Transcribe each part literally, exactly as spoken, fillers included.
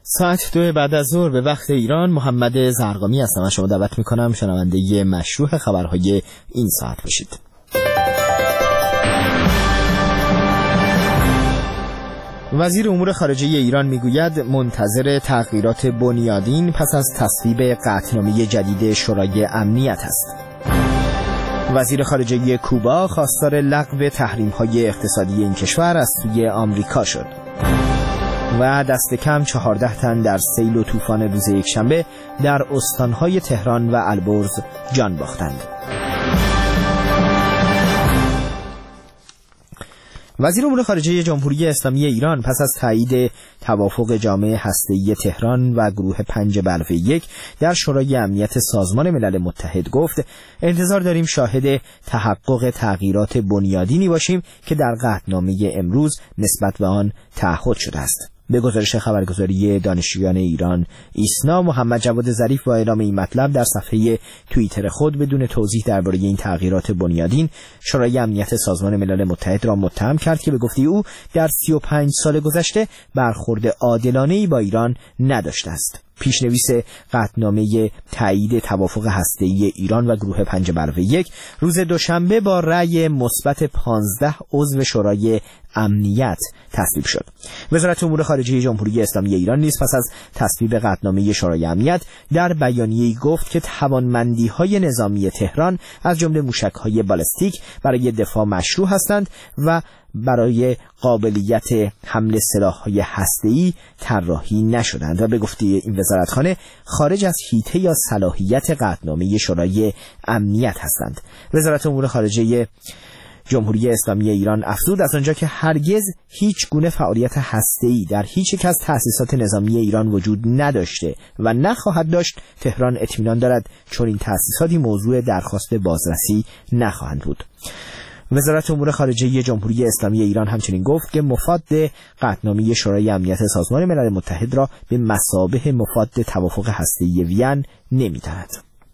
ساعت دو بعد از ظهر به وقت ایران، محمد زرقامی هستم و شما دعوت میکنم شنونده مشروع خبرهای این ساعت باشید. وزیر امور خارجه ایران میگوید منتظر تغییرات بنیادین پس از تصویب قطعنامه جدید شورای امنیت است. وزیر خارجه کوبا خواستار لغو تحریم‌های اقتصادی این کشور از سوی آمریکا شد. و دست کم چهارده تن در سیل و طوفان روز یکشنبه در استانهای تهران و البرز جان باختند. وزیر امور خارجه جمهوری اسلامی ایران پس از تایید توافق جامع هسته‌ای تهران و گروه پنج به یک در شورای امنیت سازمان ملل متحد گفت انتظار داریم شاهد تحقق تغییرات بنیادینی باشیم که در قطعنامه امروز نسبت به آن تعهد شده است. به گزارش خبرگزاری دانشجویان ایران ایسنا، محمد جواد ظریف با اعلام این مطلب در صفحه توییتر خود بدون توضیح درباره این تغییرات بنیادین شورای امنیت سازمان ملل متحد را متهم کرد که به گفته او در سی و پنج سال گذشته برخورد عادلانه‌ای با ایران نداشته است. پیشنویس قطعنامه تایید توافق هسته‌ای ایران و گروه پنج به یک روز دوشنبه با رأی مثبت پانزده عضو شورای امنیت تصویب شد. وزارت امور خارجه جمهوری اسلامی ایران نیز پس از تصویب قطعنامه شورای امنیت در بیانیه‌ای گفت که توانمندی‌های نظامی تهران از جمله موشک‌های بالستیک برای دفاع مشروع هستند و برای قابلیت حمل سلاح‌های هسته‌ای طراحی نشدند و به گفته این وزارتخانه خارج از حیطه یا صلاحیت قطعنامه شورای امنیت هستند. وزارت امور خارجه جمهوری اسلامی ایران افزود از آنجا که هرگز هیچ گونه فعالیت هسته‌ای در هیچ یک از تأسیسات نظامی ایران وجود نداشته و نخواهد داشت، تهران اطمینان دارد چون این تأسیساتی موضوع درخواست بازرسی نخواهند بود. وزارت امور خارجه جمهوری اسلامی ایران همچنین گفت که مفاد قطعنامه شورای امنیت سازمان ملل متحد را به مثابه مفاد توافق هسته‌ای وین نمی‌داند.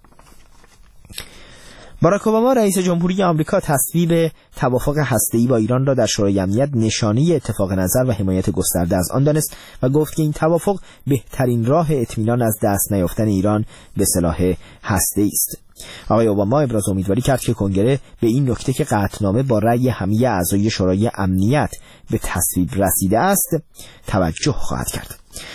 باراک اوباما رئیس جمهوری آمریکا تصویب توافق هسته‌ای با ایران را در شورای امنیت نشانه اتفاق نظر و حمایت گسترده از آن دانست و گفت که این توافق بهترین راه اطمینان از دست نیافتن ایران به سلاح هسته‌ای است. آقای اوباما ابراز امیدواری کرد که کنگره به این نکته که قطعنامه با رأی همه اعضای شورای امنیت به تصویب رسیده است توجه خواهد کرد.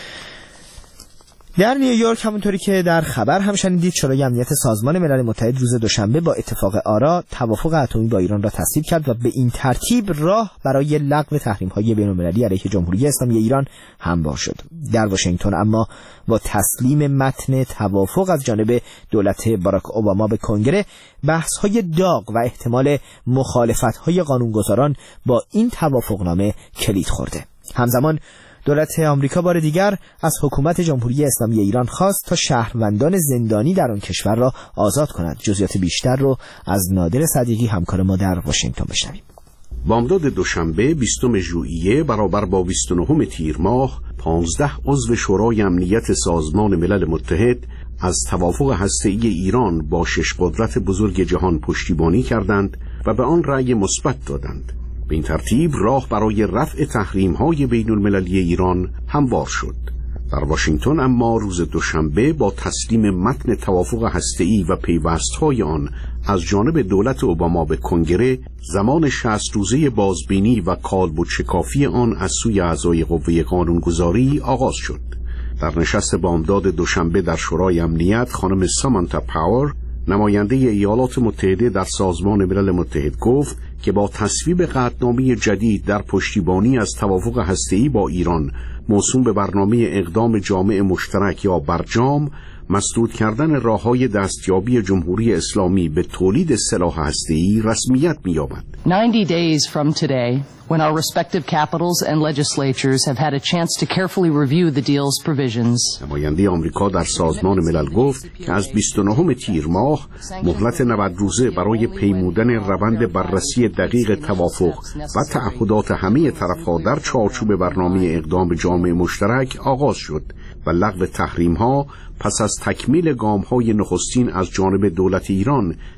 در نیویورک همونطوری که در خبر هم شنیدید، شورای امنیت سازمان ملل متحد روز دوشنبه با اتفاق آرا توافق اتمی با ایران را تصویب کرد و به این ترتیب راه برای لغو تحریم‌های بین‌المللی علیه جمهوری اسلامی ایران هموار شد. در واشنگتن اما با تسلیم متن توافق از جانب دولت باراک اوباما به کنگره، بحث‌های داغ و احتمال مخالفت‌های قانونگذاران با این توافقنامه کلید خورده. همزمان دولت آمریکا بار دیگر از حکومت جمهوری اسلامی ایران خواست تا شهروندان زندانی در آن کشور را آزاد کند. جزئیات بیشتر رو از نادر صدیقی همکار ما در واشنگتن بشنویم. بامداد دوشنبه بیستم ژوئیه برابر با بیست و نهم تیر ماه پانزده عضو شورای امنیت سازمان ملل متحد از توافق هسته‌ای ایران با شش قدرت بزرگ جهان پشتیبانی کردند و به آن رأی مثبت دادند. به این ترتیب راه برای رفع تحریم‌های بین‌المللی ایران هموار شد. در واشنگتن اما روز دوشنبه با تسلیم متن توافق هسته‌ای و پیوست‌های آن از جانب دولت اوباما به کنگره، زمان شصت روزه بازبینی و کالبد شکافی آن از سوی اعضای قوه قانونگذاری آغاز شد. در نشست بامداد دوشنبه در شورای امنیت، خانم سامانتا پاور، نماینده ایالات متحده در سازمان ملل متحد، گفت که با تصویب قطعنامه جدید در پشتیبانی از توافق هسته‌ای با ایران موسوم به برنامه اقدام جامع مشترک یا برجام، مسدود کردن راه‌های دستیابی جمهوری اسلامی به تولید سلاح هسته‌ای رسمیت می‌یابد. ninety days from today, when our respective capitals and legislatures have had a chance to carefully review the deal's provisions. نماینده آمریکا در سازمان ملل گفت که از بیست و نهم تیر ماه مهلت نود روزه برای پیمودن روند بررسی دقیق توافق و تعهدات همه طرف‌ها در چارچوب برنامه اقدام جامع مشترک آغاز شد و لغو تحریم‌ها پس از تکمیل گام‌های نخستین از جانب دولت ایران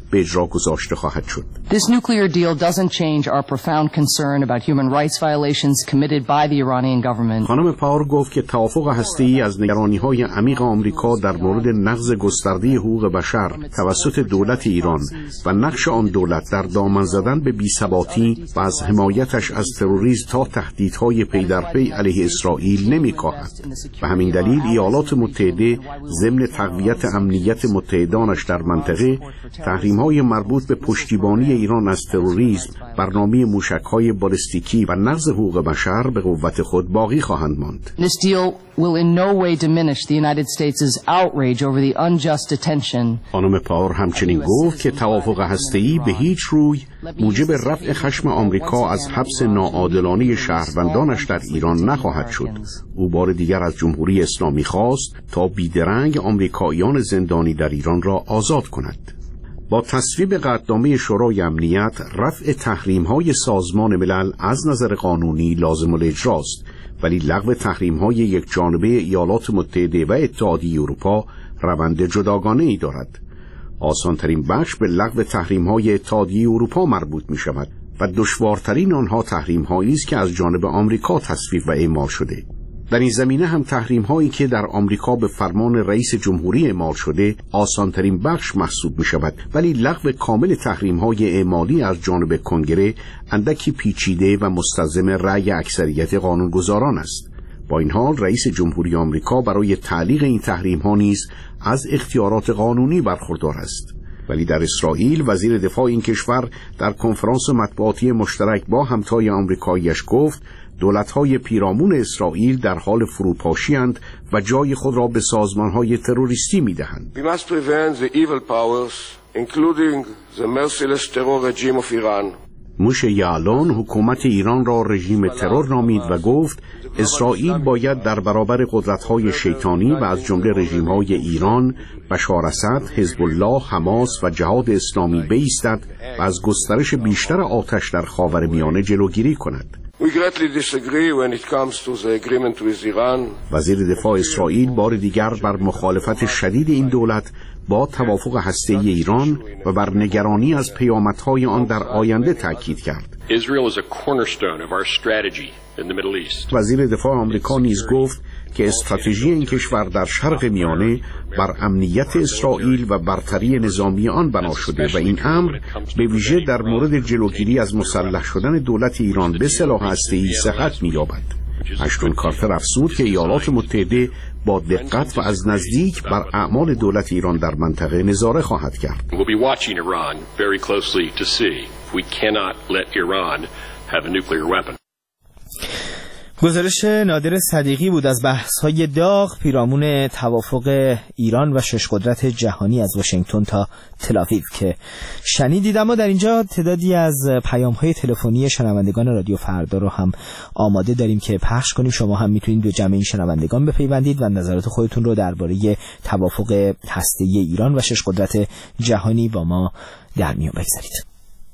به اجرا گذاشته خواهد شد. This nuclear deal doesn't change our profound concern about human rights violations committed by the Iranian government. خانم پاور گفت که توافق هسته‌ای از نگرانی‌های عمیق آمریکا در مورد نقض گسترده حقوق بشر توسط دولت ایران و نقش آن دولت در دامن زدن به بی‌ثباتی و از حمایتش از تروریسم تا تهدیدهای پی در پی علیه اسرائیل نمی‌کاهد. به همین دلیل ایالات متحده ضمن تقویت امنیت متحدانش در منطقه تحریم‌های مربوط به پشتیبانی ایران از تروریسم، برنامه موشک‌های بالستیکی و نقض حقوق بشر به قوت خود باقی خواهند ماند. This deal will in no way diminish the United States' outrage over the unjust detention. خانم پاور همچنین گفت که توافق هسته‌ای به هیچ روی موجب رفع خشم آمریکا از حبس ناعادلانه شهروندانش در ایران نخواهد شد. او بار دیگر از جمهوری اسلامی خواست تا بیدرنگ آمریکاییان زندانی در ایران را آزاد کند. با تصویب قطعنامه شورای امنیت، رفع تحریم‌های سازمان ملل از نظر قانونی لازم الاجراست، ولی لغو تحریم‌های یک جانبه ایالات متحده و اتحادیه اروپا روند جداگانه‌ای دارد. آسان‌ترین بخش به لغو تحریم‌های اتحادیه اروپا مربوط می‌شود و دشوارترین آنها تحریم‌هایی است که از جانب آمریکا تصویب و اعمال شده. در این زمینه هم تحریم هایی که در آمریکا به فرمان رئیس جمهوری اعمال شده آسانترین بخش محسوب می شود، ولی لغو کامل تحریم های اعمالی از جانب کنگره اندکی پیچیده و مستلزم رأی اکثریت قانونگذاران است. با این حال رئیس جمهوری آمریکا برای تعلیق این تحریم ها نیز از اختیارات قانونی برخوردار است. ولی در اسرائیل وزیر دفاع این کشور در کنفرانس مطبوعاتی مشترک با همتای آمریکاییش گفت دولت‌های پیرامون اسرائیل در حال فروپاشی اند و جای خود را به سازمان‌های تروریستی می‌دهند. We must prevent the evil powers, including the merciless terror regime of Iran. موشه یعلان حکومت ایران را رژیم ترور نامید و گفت اسرائیل باید در برابر قدرت‌های شیطانی و از جمله رژیم‌های ایران، بشار اسد، حزب الله، حماس و جهاد اسلامی بایستد و از گسترش بیشتر آتش در خاورمیانه جلوگیری کند. We greatly disagree when it comes to the agreement with Iran. وزیر دفاع اسرائیل بار دیگر بر مخالفت شدید این دولت با توافق هسته‌ای ایران و بر نگرانی از پیامدهای آن در آینده تاکید کرد. Israel is a cornerstone of our strategy in the Middle East. وزیر دفاع آمریکا نیز گفت که استراتژی این کشور در شرق میانه بر امنیت اسرائیل و برتری نظامی آن بنا شده و این امر به ویژه در مورد جلوگیری از مسلح شدن دولت ایران به سلاح هسته‌ای صحت می‌یابد. اشتون کارتر افزود که ایالات متحده با دقت و از نزدیک بر اعمال دولت ایران در منطقه نظاره خواهد کرد. We'll be watching Iran very closely to see if we cannot let Iran have a nuclear weapon. گزارش نادر صدیقی بود از بحث‌های داغ پیرامون توافق ایران و شش قدرت جهانی از واشنگتن تا تل‌آویو که شنیدید. اما در اینجا تعدادی از پیام‌های تلفنی شنوندگان رادیو فردا رو هم آماده داریم که پخش کنیم. شما هم میتونید به جمع این شنوندگان بپیوندید و نظرات خودتون رو درباره توافق هسته‌ای ایران و شش قدرت جهانی با ما در میون بگذارید.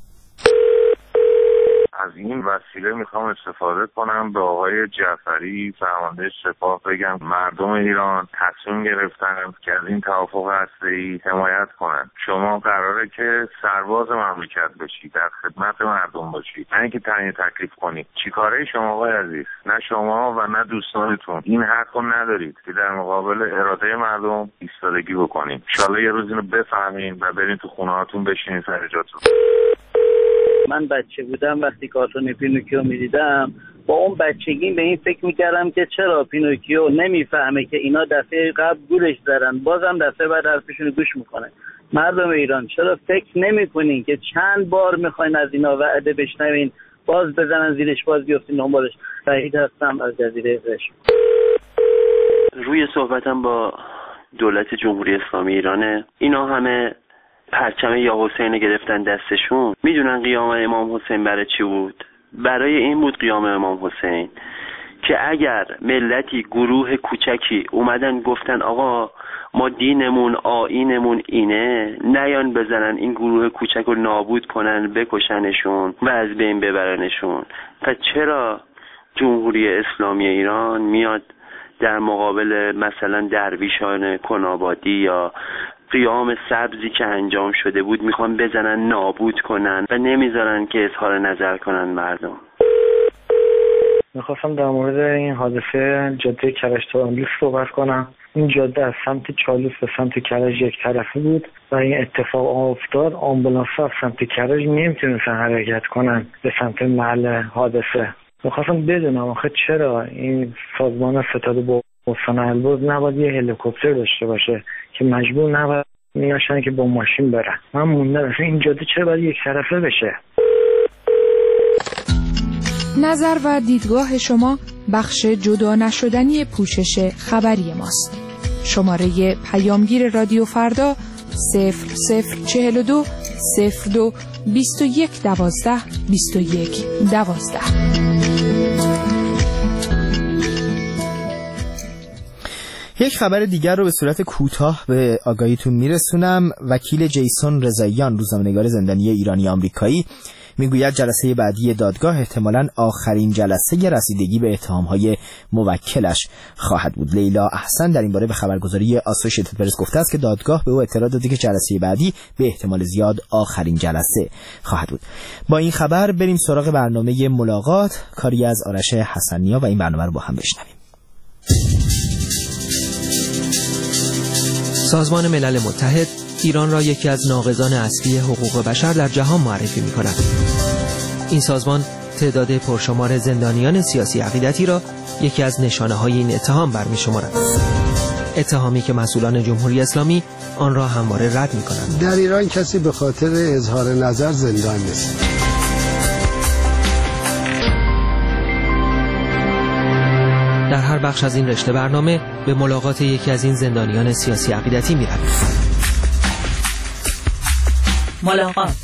از این وسیله میخوام استفاده کنم به آقای جعفری فرمانده سپاه بگم مردم ایران تصمیم گرفتن که از این توافق هسته‌ای حمایت کنن. شما قراره که سرباز مملکت باشی، در خدمت مردم باشی، نه اینکه تعیین تکلیف کنید. چیکاره شما آقای عزیز؟ نه شما و نه دوستانتون این حقو ندارید که در مقابل اراده مردم ایستادگی بکنید. ان شاءالله یه روز اینو بفهمین و برین تو خونه‌هاتون بشینین سر جاتون. من بچه بودم وقتی کارتون پینوکیو میدیدم با اون بچگی به این فکر میکردم که چرا پینوکیو نمیفهمه که اینا دفعه قبل گولش زدن، بازم دفعه بعد حرفشون گوش میکنه. مردم ایران چرا فکر نمیکنین که چند بار میخواین از اینا وعده بشنوین باز بزنن زیرش باز بیفتین دنبالش؟ شهید هستم از جزیره قشم. روی صحبتم با دولت جمهوری اسلامی ایرانه. اینا همه پرچم یا حسین گرفتن دستشون. میدونن قیام امام حسین برای چی بود؟ برای این بود قیام امام حسین که اگر ملتی گروه کوچکی اومدن گفتن آقا ما دینمون آیینمون اینه، نیان بزنن این گروه کوچک رو نابود کنن، بکشنشون و از بین ببرنشون. پس چرا جمهوری اسلامی ایران میاد در مقابل مثلا درویشان کنابادی یا قیام سبزی که انجام شده بود میخوان بزنن نابود کنن و نمیذارن که اظهار نظر کنن مردم. میخواستم در مورد این حادثه جاده کرج تا آملیس صحبت کنم. این جاده از سمت چالوس به سمت کرج یک طرفه بود و این اتفاق افتاد. آمبولانس ها از سمت کرج نمیتونستن حرکت کنن به سمت محل حادثه. میخواستم بدونم آخه چرا این سازمان ستاد بستان البرز نباید یه هلیکوپتر داشته باشه که مجبور نباید میاشن که با ماشین برن. من موندم این جاده چرا باید یک طرفه بشه؟ نظر و دیدگاه شما بخش جدا نشدنی پوشش خبری ماست. شماره پیامگیر رادیو فردا صفر صفر چهل و دو صفر دو بیست و یک دوازده بیست و یک دوازده. یک خبر دیگر رو به صورت کوتاه به آگاهیتون میرسونم. وکیل جیسون رضاییان، روزنامه‌نگار زندانی ایرانی آمریکایی، میگوید جلسه بعدی دادگاه احتمالاً آخرین جلسه رسیدگی به اتهام‌های موکلش خواهد بود. لیلا احسن در این باره به خبرگزاری آسوشیتد پرس گفته است که دادگاه به او اطلاع داده که جلسه بعدی به احتمال زیاد آخرین جلسه خواهد بود. با این خبر بریم سراغ برنامه ملاقات، کاری از آرش حسنیا، و این برنامه رو با هم بشنویم. سازمان ملل متحد ایران را یکی از ناقضان اصلی حقوق بشر در جهان معرفی می‌کند. این سازمان تعداد پرشمار زندانیان سیاسی عقیدتی را یکی از نشانه‌های این اتهام برمی‌شمارد. اتهامی که مسئولان جمهوری اسلامی آن را همواره رد می‌کنند. در ایران کسی به خاطر اظهار نظر زندان نیست. در هر بخش از این رشته برنامه به ملاقات یکی از این زندانیان سیاسی عقیدتی می‌رویم. ملاقات.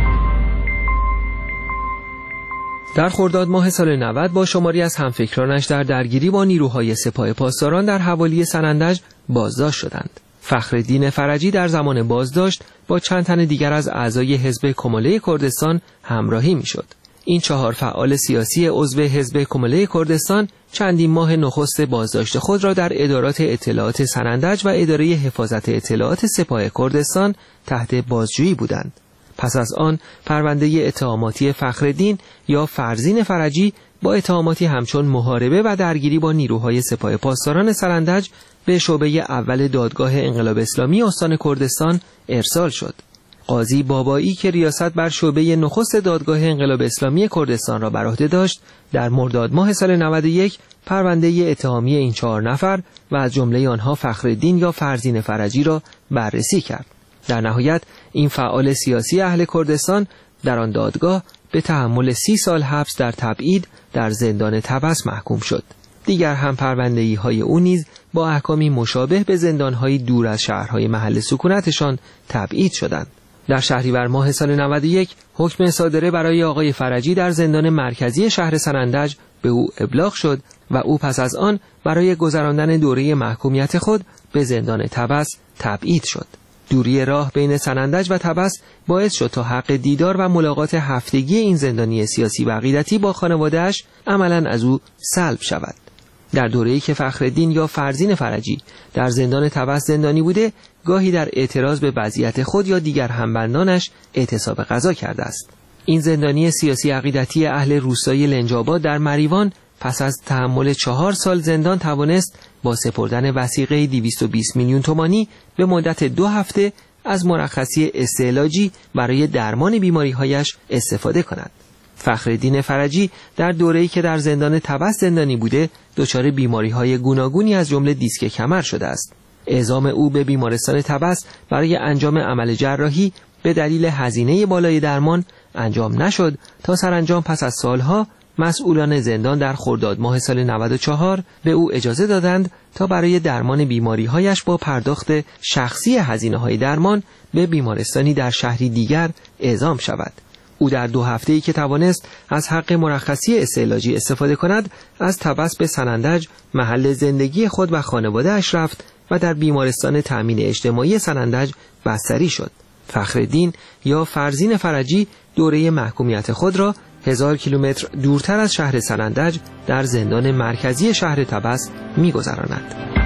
در خرداد ماه سال نود با شماری از همفکرانش در درگیری با نیروهای سپاه پاسداران در حوالی سنندج بازداشت شدند. فخرالدین فرجی در زمان بازداشت با چند تن دیگر از اعضای حزب کماله کردستان همراهی می‌شد. این چهار فعال سیاسی عضو حزب کماله کردستان چندین ماه نخست بازداشت خود را در ادارات اطلاعات سنندج و اداره حفاظت اطلاعات سپاه کردستان تحت بازجویی بودند. پس از آن پرونده اتهاماتی فخرالدین یا فرزین فرجی با اتهاماتی همچون محاربه و درگیری با نیروهای سپاه پاسداران سنندج به شعبه اول دادگاه انقلاب اسلامی استان کردستان ارسال شد. قاضی بابایی که ریاست بر شعبه نخست دادگاه انقلاب اسلامی کردستان را بر عهده داشت، در مرداد ماه سال نود و یک پرونده اتهامی این چهار نفر و از جمله آنها فخرالدین یا فرزین فرجی را بررسی کرد. در نهایت این فعال سیاسی اهل کردستان در آن دادگاه به تحمل سی سال حبس در تبعید در زندان طبس محکوم شد. دیگر هم پرونده‌ای های او نیز با احکامی مشابه به زندان‌های دور از شهرهای محل سکونتشان تبعید شدند. در شهریور ماه سال نود و یک حکم صادره برای آقای فرجی در زندان مرکزی شهر سنندج به او ابلاغ شد و او پس از آن برای گذراندن دوره محکومیت خود به زندان طبس تبعید شد. دوری راه بین سنندج و طبس باعث شد تا حق دیدار و ملاقات هفتگی این زندانی سیاسی و عقیدتی با خانواده‌اش عملاً از او سلب شود. در دوره‌ای که فخرالدین یا فرزین فرجی در زندان طبس زندانی بوده، گاهی در اعتراض به وضعیت خود یا دیگر همبندانش اعتصاب غذا کرده است. این زندانی سیاسی عقیدتی اهل روستای لنج‌آباد در مریوان پس از تحمل چهار سال زندان توانست با سپردن وثیقه دویست و بیست میلیون تومانی به مدت دو هفته از مرخصی استعلاجی برای درمان بیماری‌هایش استفاده کند. فخرالدین فرجی در دوره‌ای که در زندان طبس زندانی بوده دچار بیماری‌های گوناگونی از جمله دیسک کمر شده است. اعزام او به بیمارستان طبس برای انجام عمل جراحی به دلیل هزینه بالای درمان انجام نشد تا سرانجام پس از سالها مسئولان زندان در خرداد ماه سال نود و چهار به او اجازه دادند تا برای درمان بیماری‌هایش با پرداخت شخصی هزینه‌های درمان به بیمارستانی در شهری دیگر اعزام شود. او در دو هفته‌ای که توانست از حق مرخصی استعلاجی استفاده کند، از طبس به سنندج محل زندگی خود و خانواده‌اش رفت و در بیمارستان تأمین اجتماعی سنندج بستری شد. فخرالدین یا فرزین فرجی دوره محکومیت خود را هزار کیلومتر دورتر از شهر سنندج در زندان مرکزی شهر طبس می‌گذراند.